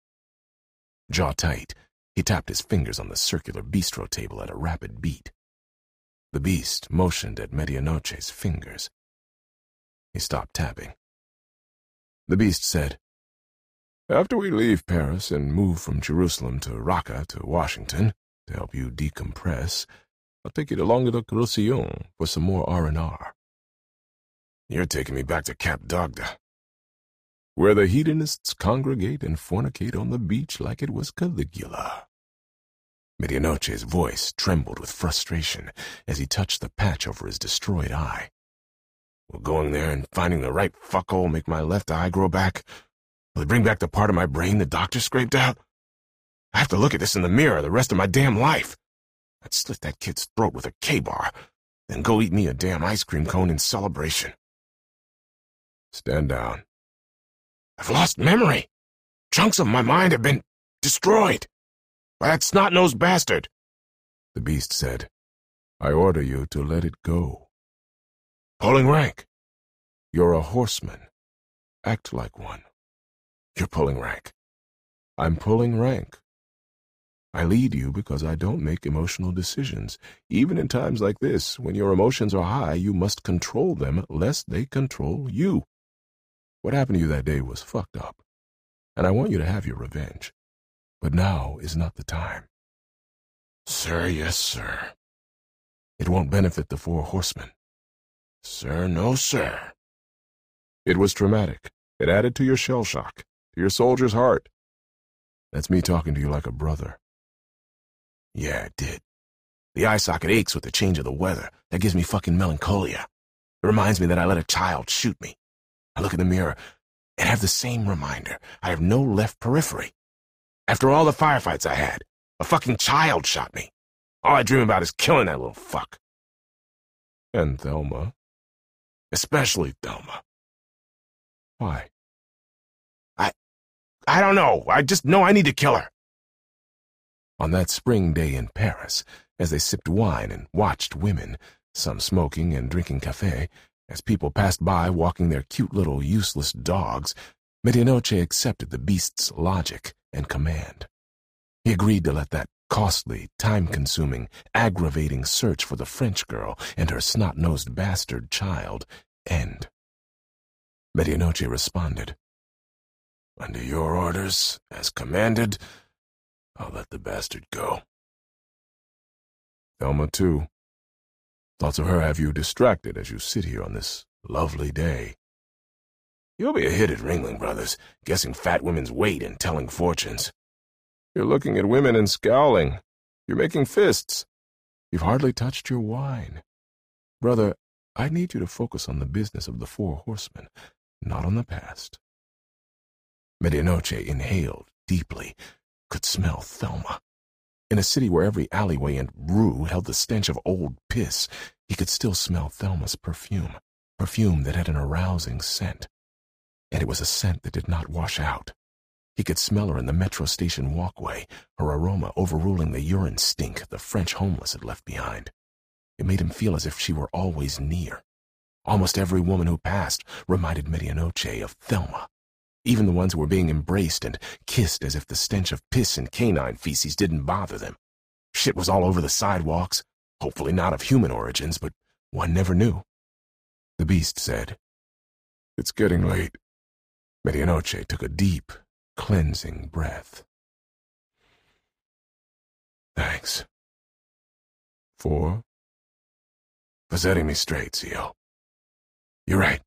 Jaw tight, he tapped his fingers on the circular bistro table at a rapid beat. The Beast motioned at Medianoche's fingers. He stopped tapping. The Beast said, "After we leave Paris and move from Jerusalem to Raqqa to Washington to help you decompress, I'll take you to Languedoc-Roussillon for some more R and R. You're taking me back to Cap d'Agde, where the hedonists congregate and fornicate on the beach like it was Caligula." Medianoche's voice trembled with frustration as he touched the patch over his destroyed eye. "Will going there and finding the right fuckhole make my left eye grow back? Will it bring back the part of my brain the doctor scraped out? I have to look at this in the mirror the rest of my damn life. I'd slit that kid's throat with a K-bar. then go eat me a damn ice cream cone in celebration. Stand down. I've lost memory. Chunks of my mind have been destroyed by that snot-nosed bastard, the beast said. I order you to let it go. Pulling rank. You're a horseman. Act like one. You're pulling rank. I'm pulling rank. I lead you because I don't make emotional decisions. Even in times like this, when your emotions are high, you must control them lest they control you. What happened to you that day was fucked up, and I want you to have your revenge. But now is not the time. Sir, yes, sir. It won't benefit the four horsemen. Sir, no, sir. It was traumatic. It added to your shell shock, to your soldier's heart. That's me talking to you like a brother. Yeah, it did. The eye socket aches with the change of the weather. That gives me fucking melancholia. It reminds me that I let a child shoot me. I look in the mirror and have the same reminder. I have no left periphery. After all the firefights I had, a fucking child shot me. All I dream about is killing that little fuck. And Thelma. Especially Thelma. Why? I... I don't know. I just know I need to kill her. On that spring day in Paris, as they sipped wine and watched women, some smoking and drinking café, as people passed by walking their cute little useless dogs, Medianoche accepted the beast's logic and command. He agreed to let that costly, time-consuming, aggravating search for the French girl and her snot-nosed bastard child end. Medianoche responded, Under your orders, as commanded, I'll let the bastard go. Thelma, too. Thoughts of her have you distracted as you sit here on this lovely day. You'll be a hit at Ringling Brothers, guessing fat women's weight and telling fortunes. You're looking at women and scowling. You're making fists. You've hardly touched your wine. Brother, I need you to focus on the business of the four horsemen, not on the past. Medianoche inhaled deeply, could smell Thelma. In a city where every alleyway and rue held the stench of old piss, he could still smell Thelma's perfume, perfume that had an arousing scent. And it was a scent that did not wash out. He could smell her in the metro station walkway, her aroma overruling the urine stink the French homeless had left behind. It made him feel as if she were always near. Almost every woman who passed reminded Medianoche of Thelma. Even the ones who were being embraced and kissed as if the stench of piss and canine feces didn't bother them. Shit was all over the sidewalks, hopefully not of human origins, but one never knew. The beast said, It's getting late. Medianoche took a deep, cleansing breath. Thanks. For? For setting me straight, C O. You're right.